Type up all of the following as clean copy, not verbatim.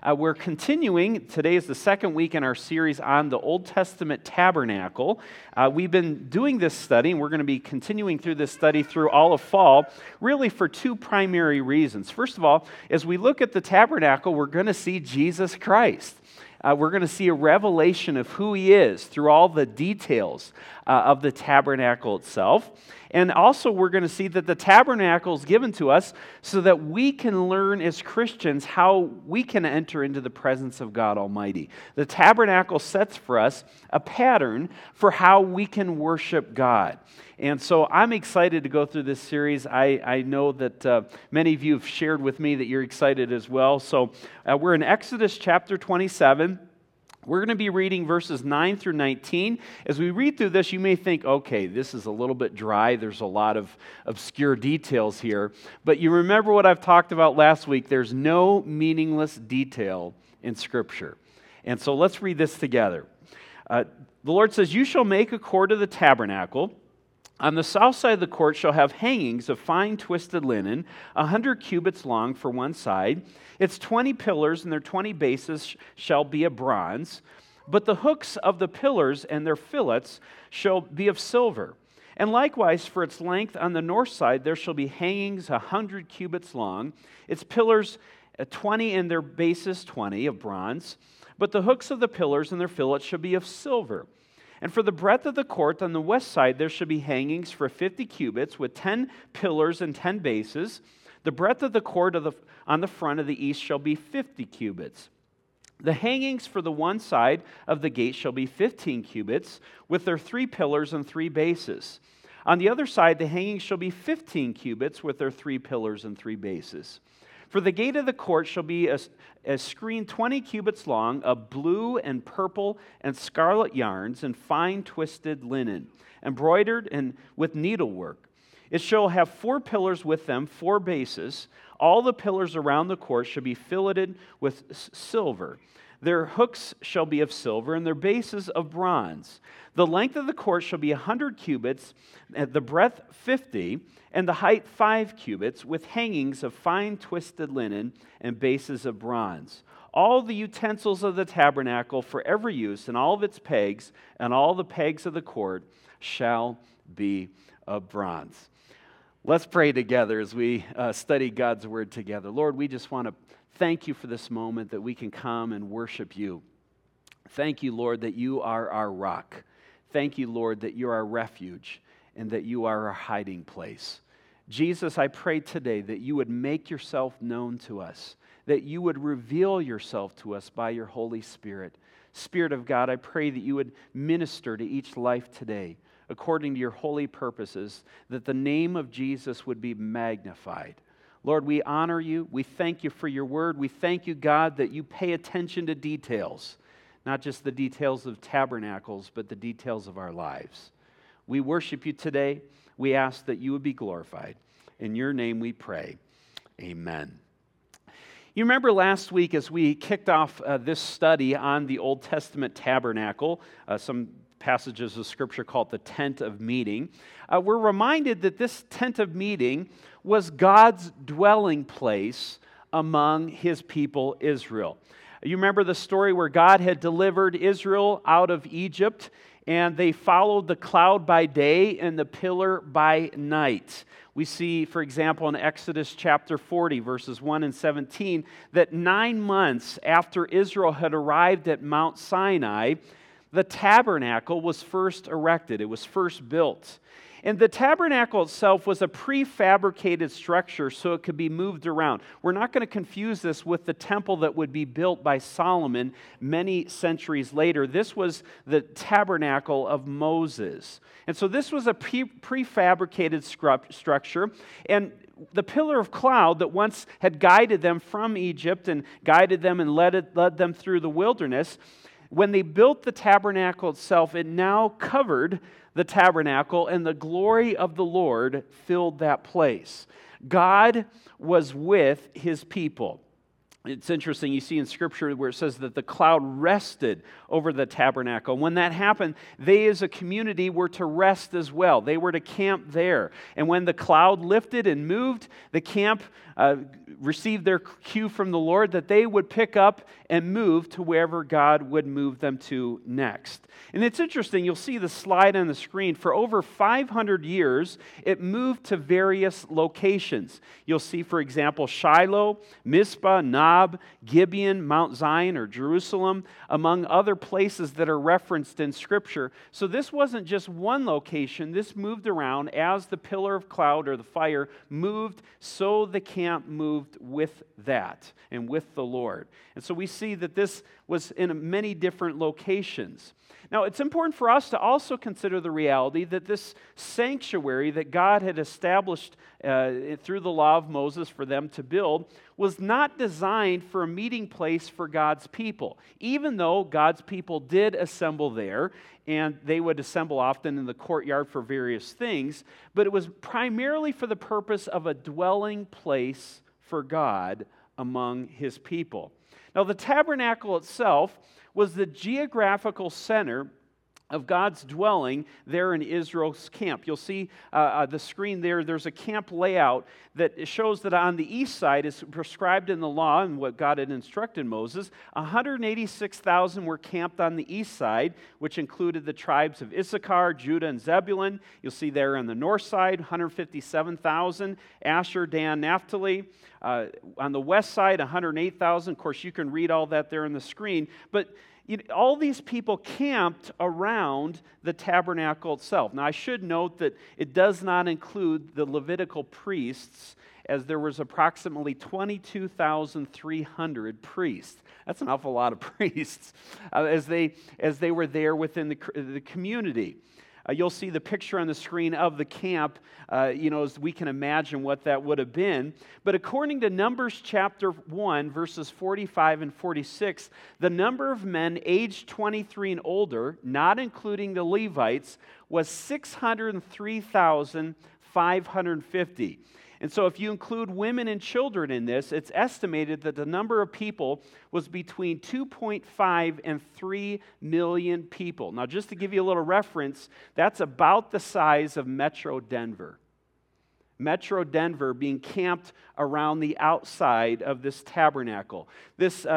We're continuing. Today is the second week in our series on the Old Testament tabernacle. We've been doing this study, and we're going to be continuing through this study through all of fall, really for two primary reasons. First of all, as we look at the tabernacle, we're going to see Jesus Christ. We're going to see a revelation of who He is through all the details of the tabernacle itself. And also we're going to see that the tabernacle is given to us so that we can learn as Christians how we can enter into the presence of God Almighty. The tabernacle sets for us a pattern for how we can worship God. And so I'm excited to go through this series. I know that many of you have shared with me that you're excited as well. So we're in Exodus chapter 27. We're going to be reading verses 9 through 19. As we read through this, you may think, okay, this is a little bit dry. There's a lot of obscure details here. But you remember what I've talked about last week. There's no meaningless detail in Scripture. And so let's read this together. The Lord says, "You shall make a cord of the tabernacle. On the south side of the court shall have hangings of fine twisted linen, 100 cubits long for one side. Its 20 pillars and their 20 bases shall be of bronze. But the hooks of the pillars and their fillets shall be of silver. And likewise for its length on the north side there shall be hangings 100 cubits long. Its pillars 20 and their bases 20 of bronze. But the hooks of the pillars and their fillets shall be of silver. And for the breadth of the court on the west side there shall be hangings for 50 cubits with 10 pillars and 10 bases. The breadth of the court on the front of the east shall be 50 cubits. The hangings for the one side of the gate shall be 15 cubits with their 3 pillars and 3 bases. On the other side the hangings shall be 15 cubits with their 3 pillars and 3 bases. For the gate of the court shall be a screen 20 cubits long of blue and purple and scarlet yarns and fine twisted linen, embroidered and with needlework. It shall have 4 pillars with them, 4 bases. All the pillars around the court shall be filleted with silver. Their hooks shall be of silver, and their bases of bronze. The length of the court shall be 100 cubits, the breadth 50, and the height 5 cubits, with hangings of fine twisted linen and bases of bronze. All the utensils of the tabernacle for every use, and all of its pegs, and all the pegs of the court shall be of bronze." Let's pray together as we study God's Word together. Lord, we just want to thank you for this moment that we can come and worship you. Thank you, Lord, that you are our rock. Thank you, Lord, that you're our refuge and that you are our hiding place. Jesus, I pray today that you would make yourself known to us, that you would reveal yourself to us by your Holy Spirit. Spirit of God, I pray that you would minister to each life today according to your holy purposes, that the name of Jesus would be magnified. Lord, we honor you. We thank you for your word. We thank you, God, that you pay attention to details, not just the details of tabernacles, but the details of our lives. We worship you today. We ask that you would be glorified. In your name we pray. Amen. You remember last week as we kicked off this study on the Old Testament tabernacle, some passages of Scripture called the tent of meeting. We're reminded that this tent of meeting was God's dwelling place among his people Israel. You remember the story where God had delivered Israel out of Egypt, and they followed the cloud by day and the pillar by night. We see, for example, in Exodus chapter 40, verses 1 and 17, that 9 months after Israel had arrived at Mount Sinai, the tabernacle was first erected. It was first built. And the tabernacle itself was a prefabricated structure so it could be moved around. We're not going to confuse this with the temple that would be built by Solomon many centuries later. This was the tabernacle of Moses. And so this was a prefabricated structure. And the pillar of cloud that once had guided them from Egypt and guided them and led them through the wilderness, when they built the tabernacle itself, it now covered the tabernacle, and the glory of the Lord filled that place. God was with his people. It's interesting, you see in Scripture where it says that the cloud rested over the tabernacle. When that happened, they as a community were to rest as well. They were to camp there. And when the cloud lifted and moved, the camp received their cue from the Lord that they would pick up and move to wherever God would move them to next. And it's interesting, you'll see the slide on the screen. For over 500 years, it moved to various locations. You'll see, for example, Shiloh, Mizpah, Nob, Gibeon, Mount Zion, or Jerusalem, among other places that are referenced in Scripture. So this wasn't just one location. This moved around as the pillar of cloud or the fire moved, so the camp moved with that and with the Lord. And so we see that this was in many different locations. Now, it's important for us to also consider the reality that this sanctuary that God had established through the law of Moses for them to build was not designed for a meeting place for God's people. Even though God's people did assemble there, and they would assemble often in the courtyard for various things, but it was primarily for the purpose of a dwelling place for God among His people. Now, the tabernacle itself was the geographical center of God's dwelling there in Israel's camp. You'll see the screen there. There's a camp layout that shows that on the east side is prescribed in the law and what God had instructed Moses. 186,000 were camped on the east side, which included the tribes of Issachar, Judah, and Zebulun. You'll see there on the north side, 157,000. Asher, Dan, Naphtali. On the west side, 108,000. Of course, you can read all that there on the screen. But all these people camped around the tabernacle itself. Now, I should note that it does not include the Levitical priests, as there was approximately 22,300 priests. That's an awful lot of priests as they were there within the community. You'll see the picture on the screen of the camp, as we can imagine what that would have been. But according to Numbers chapter 1, verses 45 and 46, the number of men aged 23 and older, not including the Levites, was 603,550. And so if you include women and children in this, it's estimated that the number of people was between 2.5 and 3 million people. Now, just to give you a little reference, that's about the size of Metro Denver. Metro Denver being camped around the outside of this tabernacle. This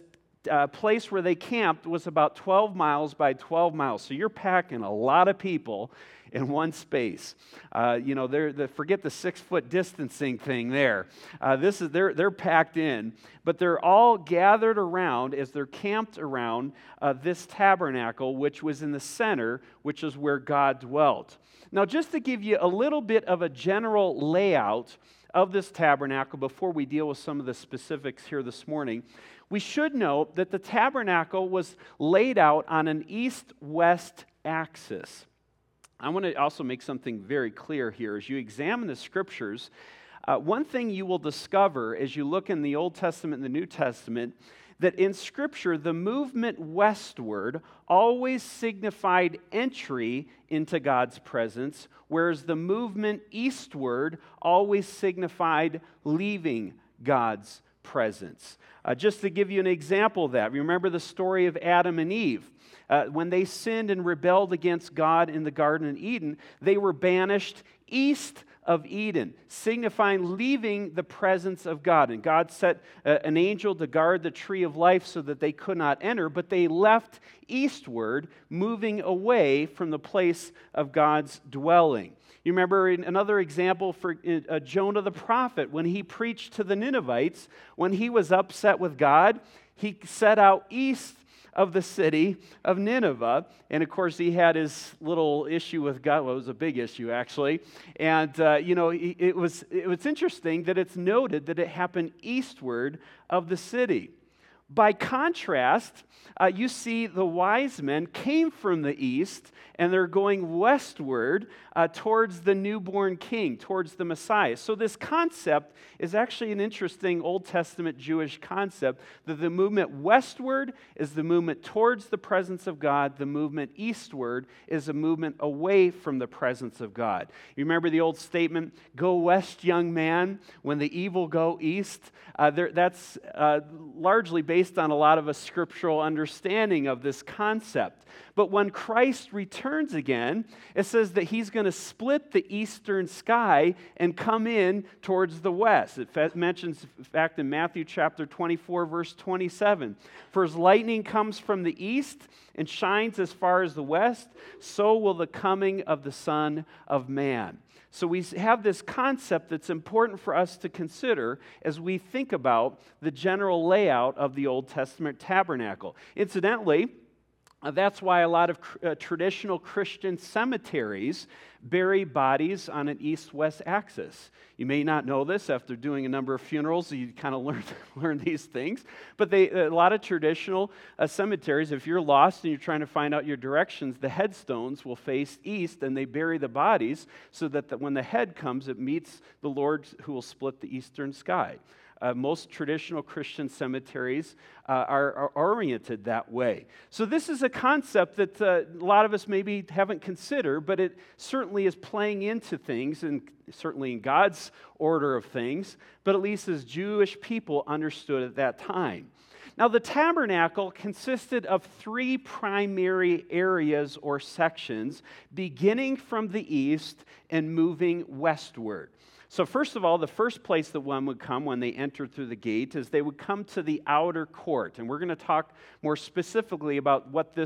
place where they camped was about 12 miles by 12 miles. So you're packing a lot of people in one space. Forget the 6-foot distancing thing there. They're packed in, but they're all gathered around as they're camped around this tabernacle, which was in the center, which is where God dwelt. Now, just to give you a little bit of a general layout of this tabernacle before we deal with some of the specifics here this morning, we should note that the tabernacle was laid out on an east-west axis. I want to also make something very clear here. As you examine the Scriptures, one thing you will discover as you look in the Old Testament and the New Testament, that in Scripture, the movement westward always signified entry into God's presence, whereas the movement eastward always signified leaving God's presence. Just to give you an example of that, remember the story of Adam and Eve. When they sinned and rebelled against God in the Garden of Eden, they were banished east of Eden, signifying leaving the presence of God. And God set an angel to guard the tree of life so that they could not enter, but they left eastward, moving away from the place of God's dwelling. You remember another example for Jonah the prophet, when he preached to the Ninevites, when he was upset with God, he set out east of the city of Nineveh. And of course, he had his little issue with God. Well, it was a big issue, actually. And, it was interesting that it's noted that it happened eastward of the city. By contrast, you see the wise men came from the east, and they're going westward towards the newborn king, towards the Messiah. So this concept is actually an interesting Old Testament Jewish concept, that the movement westward is the movement towards the presence of God. The movement eastward is a movement away from the presence of God. You remember the old statement, "Go west, young man, when the evil go east"? That's largely based on a lot of a scriptural understanding of this concept. But when Christ returns again, it says that he's going to split the eastern sky and come in towards the west. It mentions, in fact, in Matthew chapter 24, verse 27, "For as lightning comes from the east and shines as far as the west, so will the coming of the Son of Man." So we have this concept that's important for us to consider as we think about the general layout of the Old Testament tabernacle. Incidentally, that's why a lot of traditional Christian cemeteries bury bodies on an east-west axis. You may not know this. After doing a number of funerals, you kind of learn these things. But a lot of traditional cemeteries, if you're lost and you're trying to find out your directions, the headstones will face east, and they bury the bodies so that when the head comes, it meets the Lord who will split the eastern sky. Most traditional Christian cemeteries are oriented that way. So this is a concept that a lot of us maybe haven't considered, but it certainly is playing into things, and certainly in God's order of things, but at least as Jewish people understood at that time. Now, the tabernacle consisted of three primary areas or sections, beginning from the east and moving westward. So first of all, the first place that one would come when they entered through the gate is they would come to the outer court. And we're going to talk more specifically about what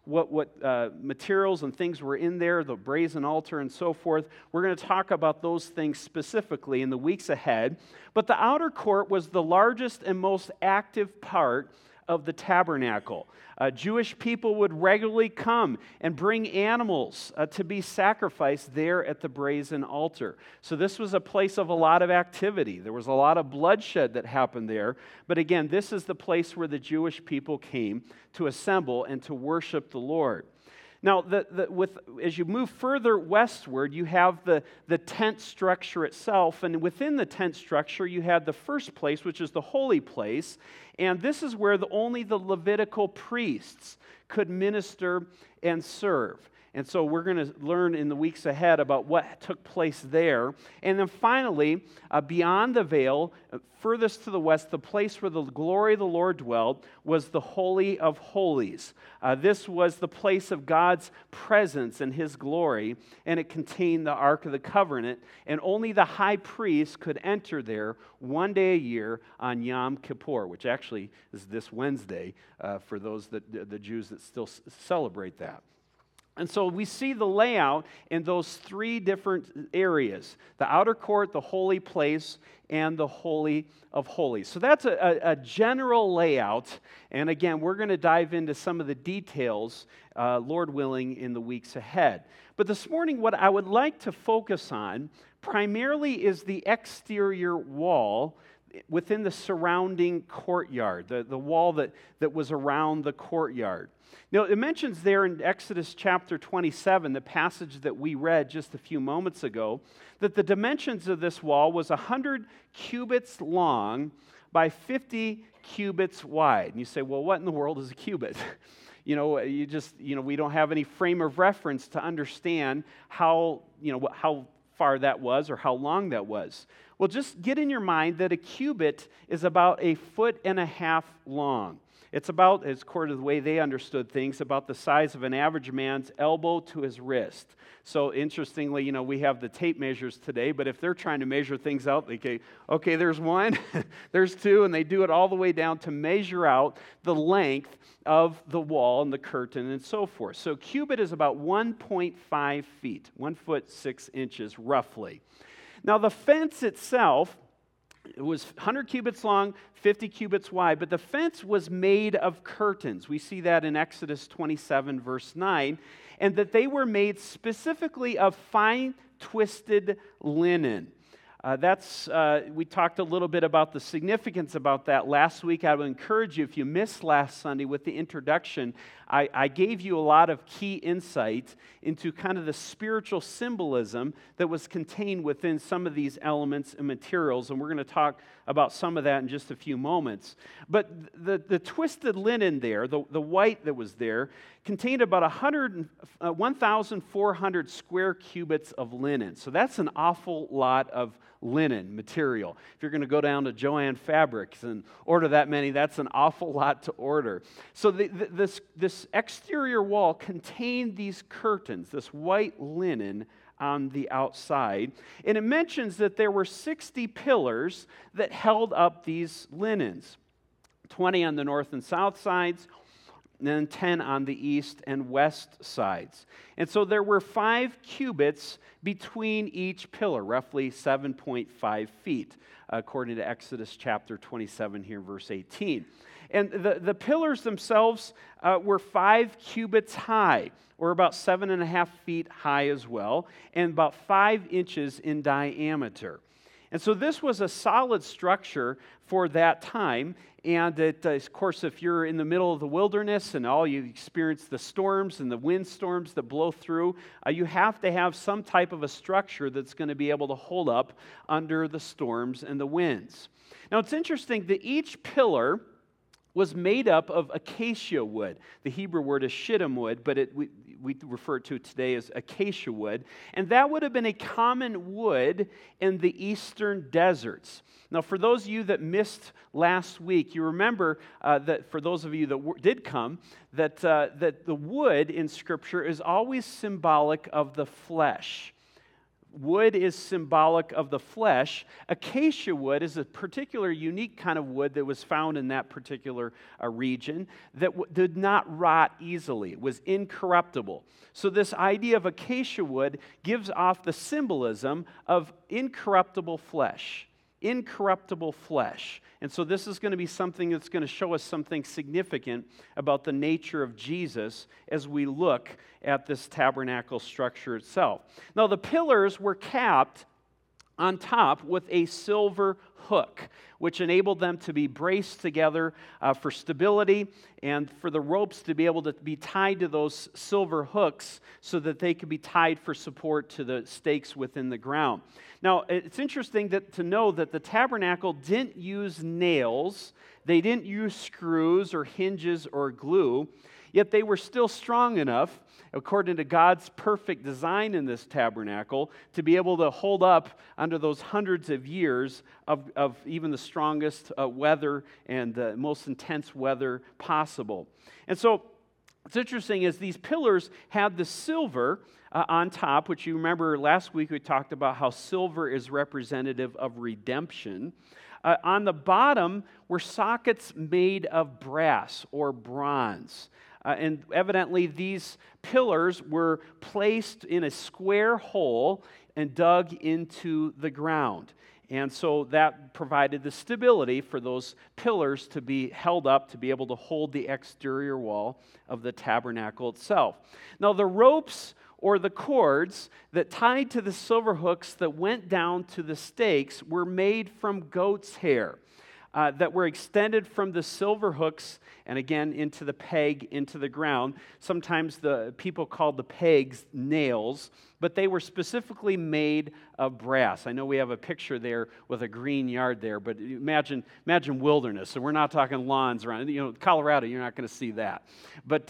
materials and things were in there, the brazen altar and so forth. We're going to talk about those things specifically in the weeks ahead. But the outer court was the largest and most active part of the tabernacle. Jewish people would regularly come and bring animals to be sacrificed there at the brazen altar. So this was a place of a lot of activity. There was a lot of bloodshed that happened there. But again, this is the place where the Jewish people came to assemble and to worship the Lord. Now, as you move further westward, you have the tent structure itself, and within the tent structure, you had the first place, which is the holy place, and this is where only the Levitical priests could minister and serve. And so we're going to learn in the weeks ahead about what took place there. And then finally, beyond the veil, furthest to the west, the place where the glory of the Lord dwelled was the Holy of Holies. This was the place of God's presence and His glory, and it contained the Ark of the Covenant, and only the high priest could enter there one day a year on Yom Kippur, which actually is this Wednesday for those the Jews that still celebrate that. And so we see the layout in those three different areas: the outer court, the holy place, and the Holy of Holies. So that's a general layout. And again, we're going to dive into some of the details, Lord willing, in the weeks ahead. But this morning, what I would like to focus on primarily is the exterior wall within the surrounding courtyard, the wall that was around the courtyard. Now, it mentions there in Exodus chapter 27, the passage that we read just a few moments ago, that the dimensions of this wall was 100 cubits long by 50 cubits wide. And you say, well, what in the world is a cubit? We don't have any frame of reference to understand how far that was or how long that was. Well, just get in your mind that a cubit is about 1.5 feet long. It's about, as according to the way they understood things, about the size of an average man's elbow to his wrist. So interestingly, we have the tape measures today, but if they're trying to measure things out, they say, okay, there's one, there's two, and they do it all the way down to measure out the length of the wall and the curtain and so forth. So cubit is about 1.5 feet, 1 foot 6 inches roughly. Now the fence itself, it was 100 cubits long, 50 cubits wide, but the fence was made of curtains. We see that in Exodus 27, verse 9, and that they were made specifically of fine twisted linen. We talked a little bit about the significance about that last week. I would encourage you, if you missed last Sunday with the introduction, I gave you a lot of key insight into kind of the spiritual symbolism that was contained within some of these elements and materials, and we're going to talk about some of that in just a few moments. But the twisted linen there, the white that was there, contained about 1,400 square cubits of linen. So that's an awful lot of linen material. If you're going to go down to Joann Fabrics and order that many, that's an awful lot to order. So this exterior wall contained these curtains, this white linen on the outside. And it mentions that there were 60 pillars that held up these linens, 20 on the north and south sides, and then 10 on the east and west sides. And so there were 5 cubits between each pillar, roughly 7.5 feet, according to Exodus chapter 27 here, verse 18. And the pillars themselves were 5 cubits high, or about 7.5 feet high as well, and about 5 inches in diameter. And so this was a solid structure for that time. And of course, if you're in the middle of the wilderness and all you experience the storms and the windstorms that blow through, you have to have some type of a structure that's going to be able to hold up under the storms and the winds. Now, it's interesting that each pillar was made up of acacia wood. The Hebrew word is shittim wood, but we refer to it today as acacia wood. And that would have been a common wood in the eastern deserts. Now, for those of you that missed last week, you remember that for those of you that did come, that the wood in Scripture is always symbolic of the flesh. Wood is symbolic of the flesh. Acacia wood is a particular unique kind of wood that was found in that particular region that did not rot easily. It was incorruptible. So this idea of acacia wood gives off the symbolism of incorruptible flesh. Incorruptible flesh. And so this is going to be something that's going to show us something significant about the nature of Jesus as we look at this tabernacle structure itself. Now, the pillars were capped on top with a silver hook, which enabled them to be braced together for stability and for the ropes to be able to be tied to those silver hooks so that they could be tied for support to the stakes within the ground. Now, it's interesting to know that the tabernacle didn't use nails, they didn't use screws or hinges or glue, yet they were still strong enough, according to God's perfect design in this tabernacle, to be able to hold up under those hundreds of years of even the strongest weather and the most intense weather possible. And so what's interesting is these pillars had the silver on top, which you remember last week we talked about how silver is representative of redemption. On the bottom were sockets made of brass or bronze. And evidently these pillars were placed in a square hole and dug into the ground. And so that provided the stability for those pillars to be held up, to be able to hold the exterior wall of the tabernacle itself. Now the ropes or the cords that tied to the silver hooks that went down to the stakes were made from goat's hair. That were extended from the silver hooks and again into the peg, into the ground. Sometimes the people called the pegs nails, but they were specifically made of brass. I know we have a picture there with a green yard there, but imagine wilderness. So we're not talking lawns around. Colorado, you're not going to see that. But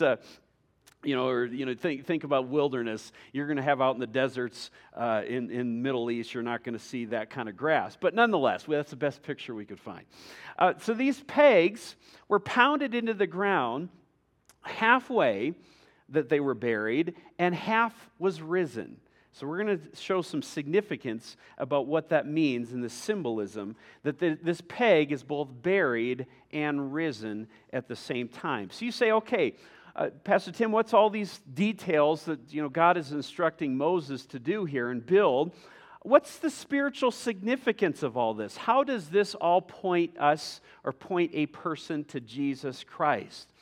think about wilderness. You're going to have out in the deserts in Middle East, you're not going to see that kind of grass. But nonetheless, that's the best picture we could find. So these pegs were pounded into the ground halfway that they were buried, and half was risen. So we're going to show some significance about what that means in the symbolism, that this peg is both buried and risen at the same time. So you say, okay, Pastor Tim, what's all these details that God is instructing Moses to do here and build? What's the spiritual significance of all this? How does this all point us or point a person to Jesus Christ?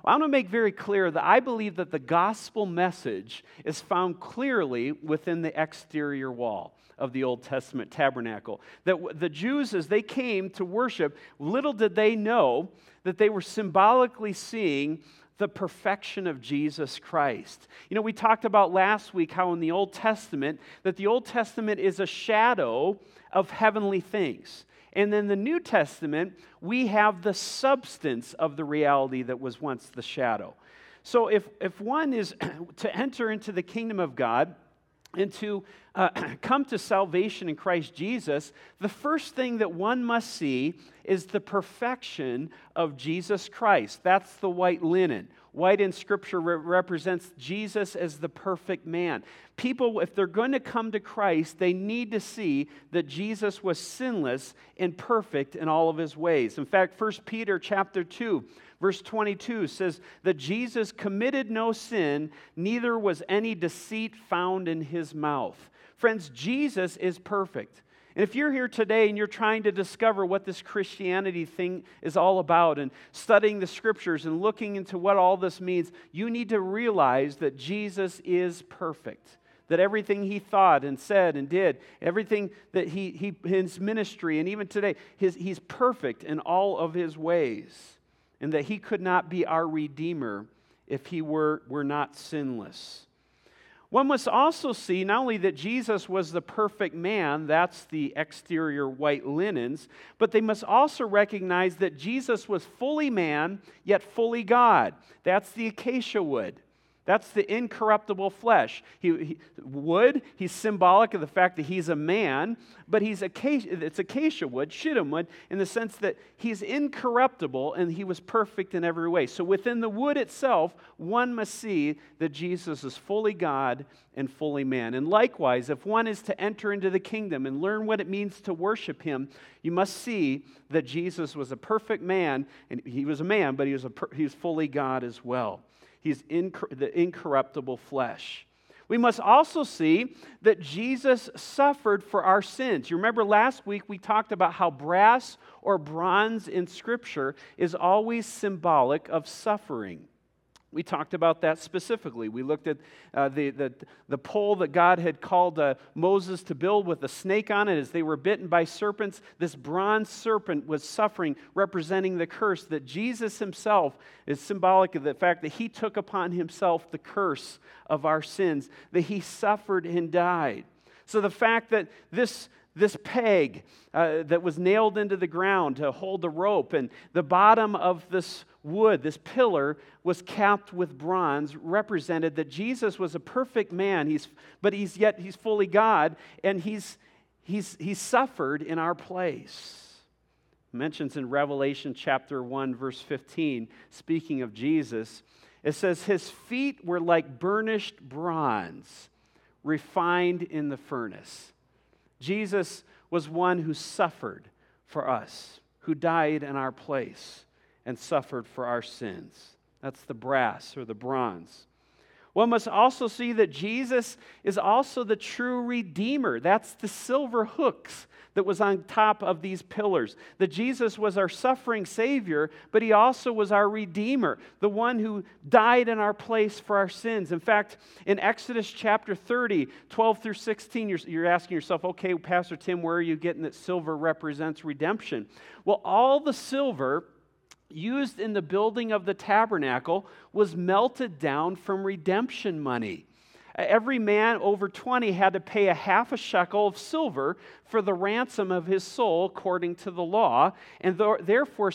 Well, I want to make very clear that I believe that the gospel message is found clearly within the exterior wall of the Old Testament tabernacle. That the Jews, as they came to worship, little did they know that they were symbolically seeing the perfection of Jesus Christ. You know, we talked about last week how in the Old Testament, that the Old Testament is a shadow of heavenly things. And in the New Testament, we have the substance of the reality that was once the shadow. So if one is to enter into the kingdom of God and to come to salvation in Christ Jesus, the first thing that one must see is the perfection of Jesus Christ. That's the white linen. White in Scripture represents Jesus as the perfect man. People, if they're going to come to Christ, they need to see that Jesus was sinless and perfect in all of his ways. In fact, 1 Peter chapter 2, verse 22 says that Jesus committed no sin, neither was any deceit found in his mouth. Friends, Jesus is perfect. And if you're here today and you're trying to discover what this Christianity thing is all about and studying the Scriptures and looking into what all this means, you need to realize that Jesus is perfect. That everything he thought and said and did, everything that his ministry, and even today, he's perfect in all of his ways. And that he could not be our Redeemer if he were not sinless. One must also see not only that Jesus was the perfect man, that's the exterior white linens, but they must also recognize that Jesus was fully man, yet fully God. That's the acacia wood. That's the incorruptible flesh. He's symbolic of the fact that he's a man, but it's acacia wood, shittim wood, in the sense that he's incorruptible and he was perfect in every way. So within the wood itself, one must see that Jesus is fully God and fully man. And likewise, if one is to enter into the kingdom and learn what it means to worship him, you must see that Jesus was a perfect man, and he was a man, but he was fully God as well. He's the incorruptible flesh. We must also see that Jesus suffered for our sins. You remember last week we talked about how brass or bronze in Scripture is always symbolic of suffering. We talked about that specifically. We looked at the pole that God had called Moses to build with a snake on it. As they were bitten by serpents, this bronze serpent was suffering, representing the curse. That Jesus himself is symbolic of the fact that he took upon himself the curse of our sins, that he suffered and died. So the fact that this peg that was nailed into the ground to hold the rope, and the bottom of this wood, this pillar, was capped with bronze, represented that Jesus was a perfect man, but he's fully God, and he's suffered in our place. It mentions in Revelation chapter 1, verse 15, speaking of Jesus, it says, his feet were like burnished bronze, refined in the furnace. Jesus was one who suffered for us, who died in our place and suffered for our sins. That's the brass or the bronze. One must also see that Jesus is also the true Redeemer. That's the silver hooks that was on top of these pillars. That Jesus was our suffering Savior, but he also was our Redeemer, the one who died in our place for our sins. In fact, in Exodus chapter 30, 12 through 16, you're asking yourself, okay, Pastor Tim, where are you getting that silver represents redemption? Well, all the silver used in the building of the tabernacle was melted down from redemption money. Every man over 20 had to pay a half a shekel of silver for the ransom of his soul according to the law, and therefore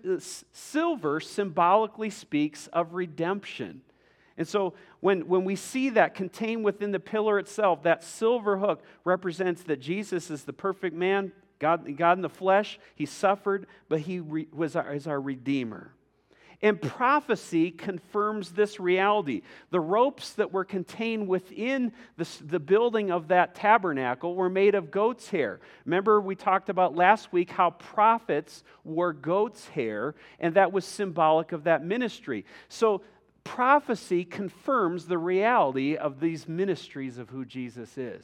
silver symbolically speaks of redemption. And so when we see that contained within the pillar itself, that silver hook represents that Jesus is the perfect man, God in the flesh. He suffered, but he is our Redeemer. And prophecy confirms this reality. The ropes that were contained within the building of that tabernacle were made of goat's hair. Remember, we talked about last week how prophets wore goat's hair, and that was symbolic of that ministry. So prophecy confirms the reality of these ministries of who Jesus is.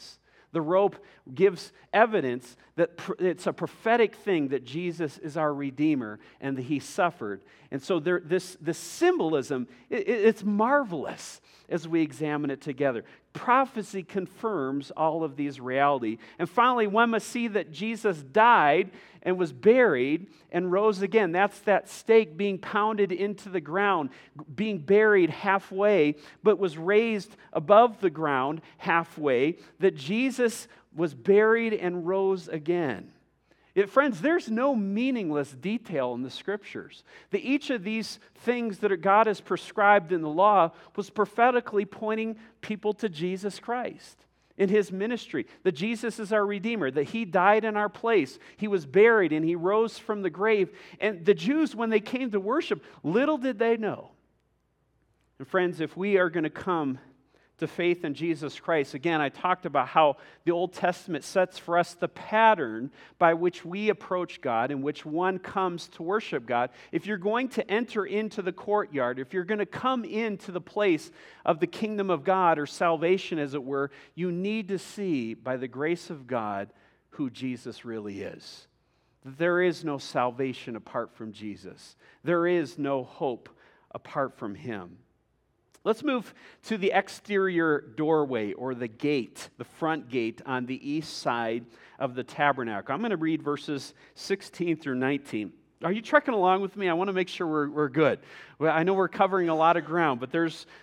The rope gives evidence that it's a prophetic thing that Jesus is our Redeemer and that He suffered. And so this symbolism, it's marvelous as we examine it together. Prophecy confirms all of these reality. And finally, one must see that Jesus died and was buried and rose again. That's that stake being pounded into the ground, being buried halfway, but was raised above the ground halfway, that Jesus was buried and rose again. Friends, there's no meaningless detail in the Scriptures. That each of these things that God has prescribed in the law was prophetically pointing people to Jesus Christ in His ministry. That Jesus is our Redeemer, that He died in our place, He was buried, and He rose from the grave. And the Jews, when they came to worship, little did they know. And friends, if we are going to come to faith in Jesus Christ. Again, I talked about how the Old Testament sets for us the pattern by which we approach God, in which one comes to worship God. If you're going to enter into the courtyard, if you're going to come into the place of the kingdom of God, or salvation as it were, you need to see by the grace of God who Jesus really is. There is no salvation apart from Jesus. There is no hope apart from Him. Let's move to the exterior doorway, or the gate, the front gate on the east side of the tabernacle. I'm going to read verses 16 through 19. Are you trekking along with me? I want to make sure we're good. Well, I know we're covering a lot of ground, but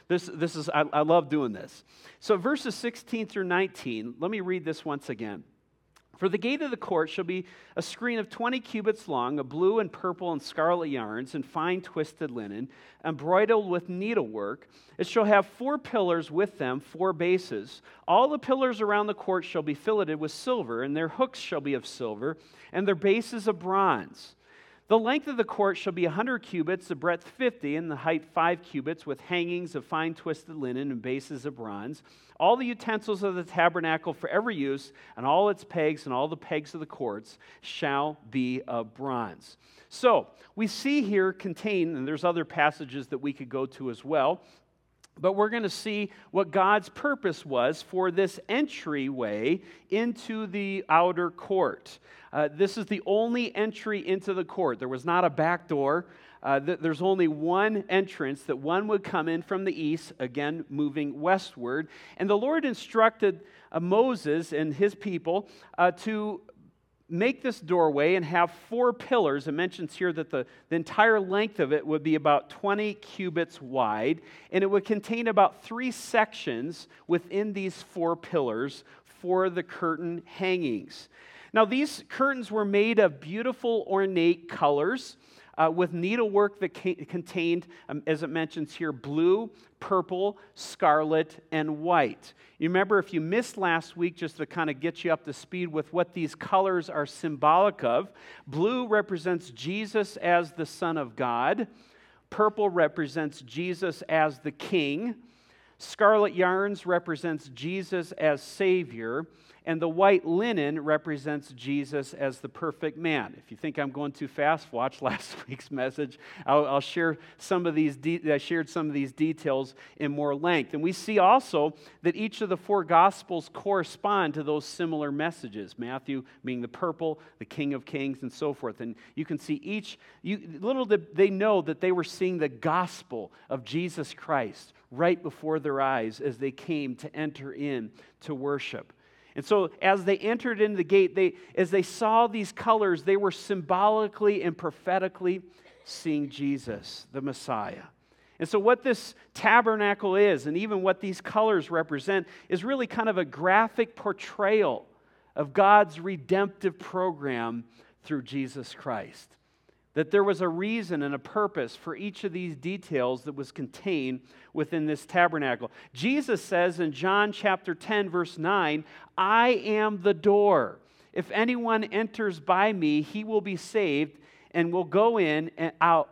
I love doing this. So verses 16 through 19, let me read this once again. For the gate of the court shall be a screen of 20 cubits long, of blue and purple and scarlet yarns, and fine twisted linen, embroidered with needlework. It shall have 4 pillars with them, 4 bases. All the pillars around the court shall be filleted with silver, and their hooks shall be of silver, and their bases of bronze. The length of the court shall be 100 cubits, the breadth 50, and the height 5 cubits, with hangings of fine twisted linen and bases of bronze. All the utensils of the tabernacle for every use, and all its pegs and all the pegs of the courts shall be of bronze. So, we see here contained, and there's other passages that we could go to as well, but we're going to see what God's purpose was for this entryway into the outer court. This is the only entry into the court. There was not a back door. There's only one entrance, that one would come in from the east, again moving westward. And the Lord instructed Moses and his people to make this doorway and have 4 pillars. It mentions here that the entire length of it would be about 20 cubits wide, and it would contain about 3 sections within these 4 pillars for the curtain hangings. Now, these curtains were made of beautiful, ornate colors with needlework that contained, as it mentions here, blue, purple, scarlet, and white. You remember, if you missed last week, just to kind of get you up to speed with what these colors are symbolic of, blue represents Jesus as the Son of God. Purple represents Jesus as the King. Scarlet yarns represents Jesus as Savior. And the white linen represents Jesus as the perfect man. If you think I'm going too fast, watch last week's message. I'll share some of these. I shared some of these details in more length. And we see also that each of the 4 Gospels correspond to those similar messages. Matthew being the purple, the King of Kings, and so forth. And you can see each. Little did they know that they were seeing the gospel of Jesus Christ right before their eyes as they came to enter in to worship. And so as they entered into the gate, as they saw these colors, they were symbolically and prophetically seeing Jesus, the Messiah. And so what this tabernacle is, and even what these colors represent, is really kind of a graphic portrayal of God's redemptive program through Jesus Christ. That there was a reason and a purpose for each of these details that was contained within this tabernacle. Jesus says in John chapter 10, verse 9, "I am the door. If anyone enters by me, he will be saved and will go in and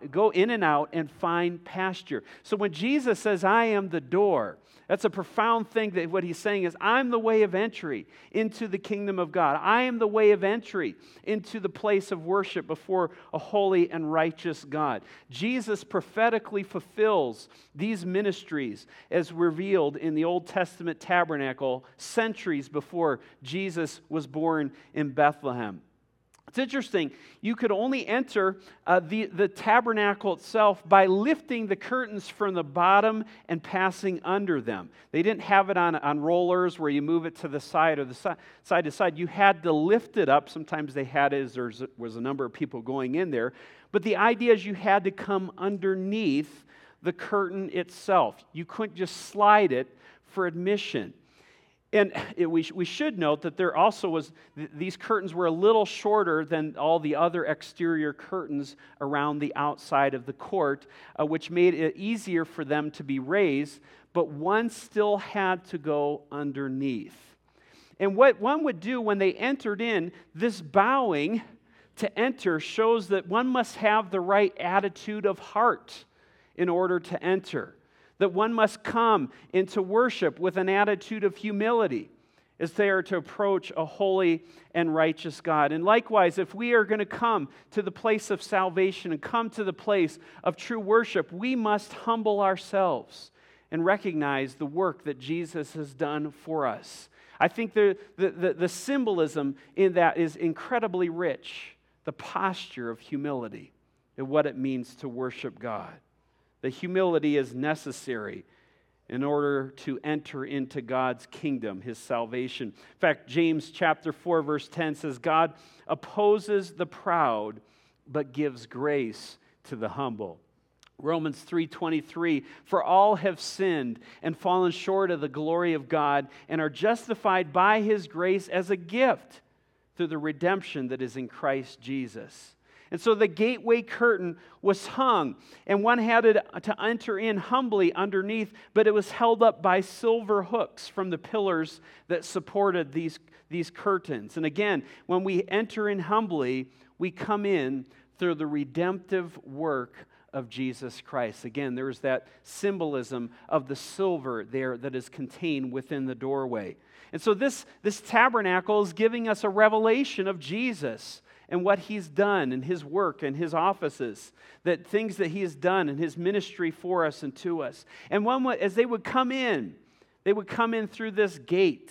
out and find pasture. So when Jesus says, I am the door, that's a profound thing that what he's saying is, I'm the way of entry into the kingdom of God. I am the way of entry into the place of worship before a holy and righteous God. Jesus prophetically fulfills these ministries as revealed in the Old Testament tabernacle centuries before Jesus was born in Bethlehem. It's interesting, you could only enter the tabernacle itself by lifting the curtains from the bottom and passing under them. They didn't have it on rollers where you move it to the side or the side to side. You had to lift it up. Sometimes they had it as there was a number of people going in there. But the idea is you had to come underneath the curtain itself. You couldn't just slide it for admission. And we should note that there also was, these curtains were a little shorter than all the other exterior curtains around the outside of the court, which made it easier for them to be raised, but one still had to go underneath. And what one would do when they entered in, this bowing to enter shows that one must have the right attitude of heart in order to enter. That one must come into worship with an attitude of humility as they are to approach a holy and righteous God. And likewise, if we are going to come to the place of salvation and come to the place of true worship, we must humble ourselves and recognize the work that Jesus has done for us. I think the symbolism in that is incredibly rich, the posture of humility and what it means to worship God. The humility is necessary in order to enter into God's kingdom, His salvation. In fact, James chapter 4, verse 10 says, God opposes the proud, but gives grace to the humble. Romans 3:23, for all have sinned and fallen short of the glory of God and are justified by His grace as a gift through the redemption that is in Christ Jesus. And so the gateway curtain was hung, and one had to enter in humbly underneath, but it was held up by silver hooks from the pillars that supported these curtains. And again, when we enter in humbly, we come in through the redemptive work of Jesus Christ. Again, there's that symbolism of the silver there that is contained within the doorway. And so this tabernacle is giving us a revelation of Jesus and what He's done and His work and His offices, that things that He has done in His ministry for us and to us. And as they would come in through this gate,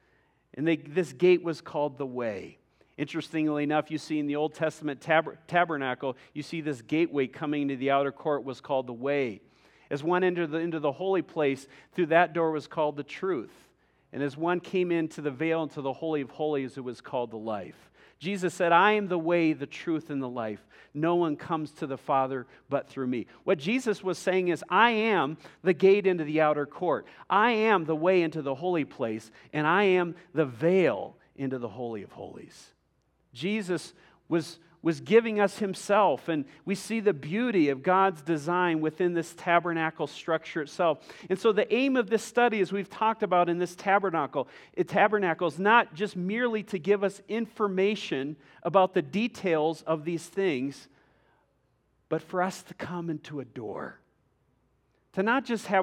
and this gate was called the Way. Interestingly enough, you see in the Old Testament tabernacle, you see this gateway coming into the outer court was called the Way. As one entered into the holy place, through that door was called the Truth. And as one came into the veil, into the Holy of Holies, it was called the Life. Jesus said, I am the way, the truth, and the life. No one comes to the Father but through me. What Jesus was saying is, I am the gate into the outer court. I am the way into the holy place, and I am the veil into the Holy of Holies. Jesus was giving us Himself, and we see the beauty of God's design within this tabernacle structure itself. And so the aim of this study, as we've talked about in this tabernacle is not just merely to give us information about the details of these things, but for us to come into a door. To not just have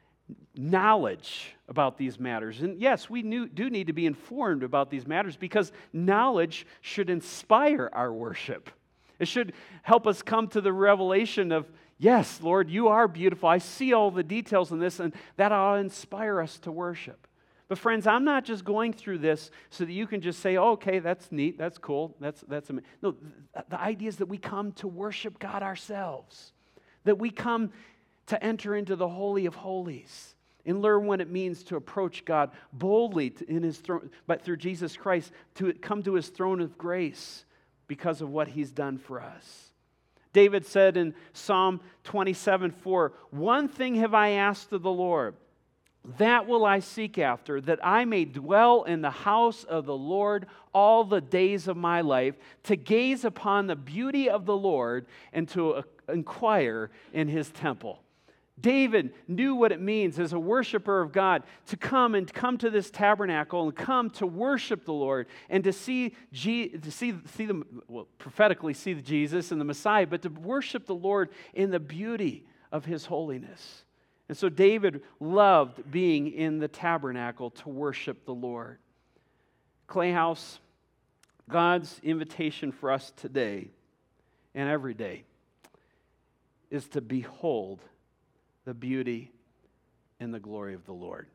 knowledge about these matters. And yes, we do need to be informed about these matters because knowledge should inspire our worship. It should help us come to the revelation of, yes, Lord, you are beautiful. I see all the details in this, and that ought to inspire us to worship. But friends, I'm not just going through this so that you can just say, oh, okay, that's neat, that's cool, that's amazing. No, the idea is that we come to worship God ourselves, that we come to enter into the Holy of Holies and learn what it means to approach God boldly in His throne, but through Jesus Christ, to come to His throne of grace because of what He's done for us. David said in Psalm 27:4, one thing have I asked of the Lord, that will I seek after, that I may dwell in the house of the Lord all the days of my life, to gaze upon the beauty of the Lord and to inquire in His temple. David knew what it means as a worshiper of God to come to this tabernacle and come to worship the Lord and to prophetically see Jesus and the Messiah, but to worship the Lord in the beauty of His holiness. And so David loved being in the tabernacle to worship the Lord. Clay House, God's invitation for us today and every day is to behold the beauty and the glory of the Lord.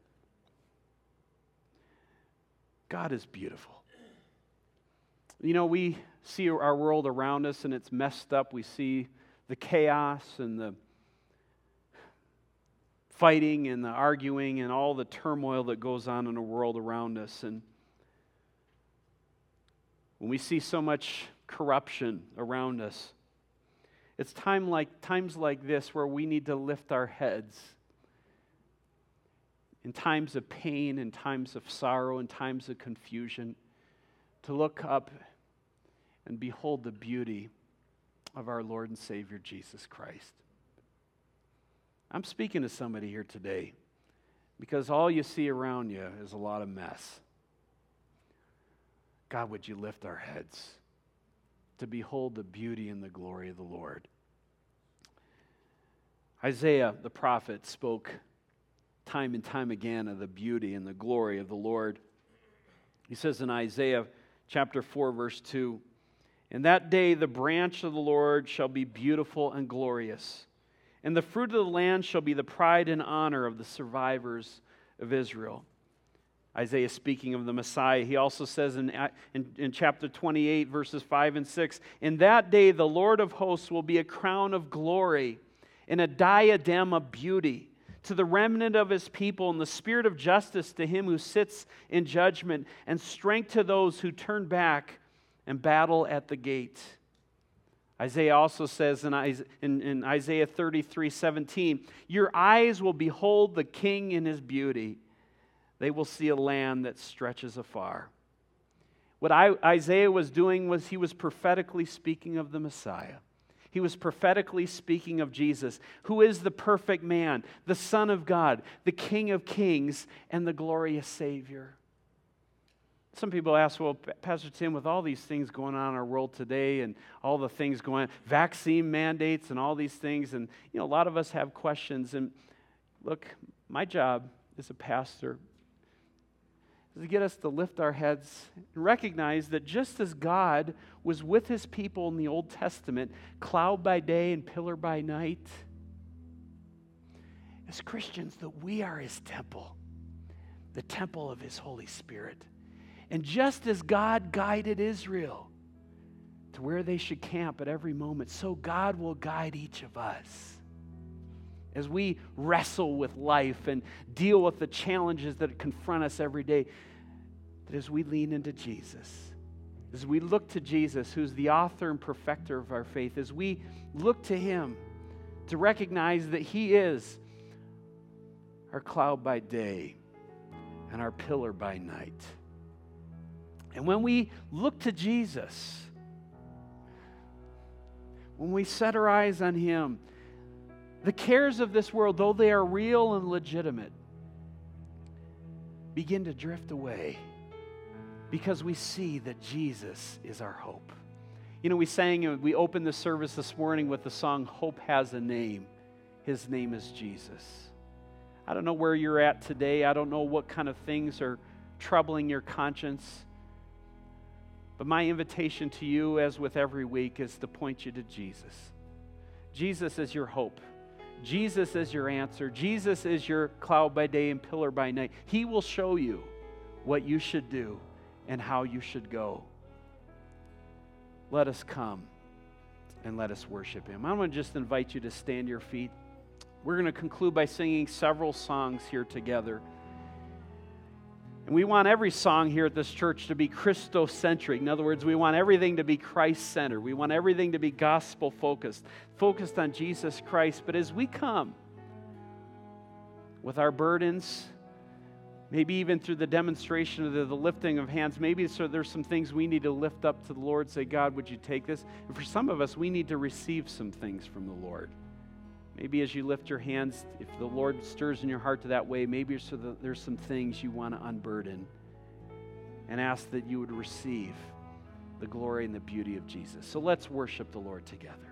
God is beautiful. You know, we see our world around us and it's messed up. We see the chaos and the fighting and the arguing and all the turmoil that goes on in the world around us. And when we see so much corruption around us, it's times like this where we need to lift our heads in times of pain, in times of sorrow, in times of confusion, to look up and behold the beauty of our Lord and Savior Jesus Christ. I'm speaking to somebody here today because all you see around you is a lot of mess. God, would you lift our heads to behold the beauty and the glory of the Lord? Isaiah, the prophet, spoke time and time again of the beauty and the glory of the Lord. He says in Isaiah chapter 4, verse 2, "In that day the branch of the Lord shall be beautiful and glorious, and the fruit of the land shall be the pride and honor of the survivors of Israel." Isaiah speaking of the Messiah. He also says in chapter 28, verses 5 and 6, "In that day the Lord of hosts will be a crown of glory and a diadem of beauty to the remnant of His people, and the spirit of justice to Him who sits in judgment, and strength to those who turn back and battle at the gate." Isaiah also says in Isaiah 33:17, "Your eyes will behold the King in His beauty. They will see a land that stretches afar." What Isaiah was doing was he was prophetically speaking of the Messiah. He was prophetically speaking of Jesus, who is the perfect man, the Son of God, the King of kings, and the glorious Savior. Some people ask, well, Pastor Tim, with all these things going on in our world today and all the things going on, vaccine mandates and all these things, and a lot of us have questions. And look, my job as a pastor is to get us to lift our heads and recognize that just as God was with His people in the Old Testament, cloud by day and pillar by night, as Christians, that we are His temple, the temple of His Holy Spirit. And just as God guided Israel to where they should camp at every moment, so God will guide each of us as we wrestle with life and deal with the challenges that confront us every day. That as we lean into Jesus, as we look to Jesus, who's the author and perfecter of our faith, as we look to Him to recognize that He is our cloud by day and our pillar by night. And when we look to Jesus, when we set our eyes on Him, the cares of this world, though they are real and legitimate, begin to drift away because we see that Jesus is our hope. We opened the service this morning with the song, "Hope Has a Name." His name is Jesus. I don't know where you're at today. I don't know what kind of things are troubling your conscience. But my invitation to you, as with every week, is to point you to Jesus. Jesus is your hope. Jesus is your answer. Jesus is your cloud by day and pillar by night. He will show you what you should do and how you should go. Let us come and let us worship Him. I'm going to just invite you to stand to your feet. We're going to conclude by singing several songs here together. And we want every song here at this church to be Christocentric. In other words, we want everything to be Christ-centered. We want everything to be gospel-focused, focused on Jesus Christ. But as we come with our burdens, maybe even through the demonstration of the lifting of hands, maybe there's some things we need to lift up to the Lord, say, God, would you take this? And for some of us, we need to receive some things from the Lord. Maybe as you lift your hands, if the Lord stirs in your heart to that way, maybe there's some things you want to unburden and ask that you would receive the glory and the beauty of Jesus. So let's worship the Lord together.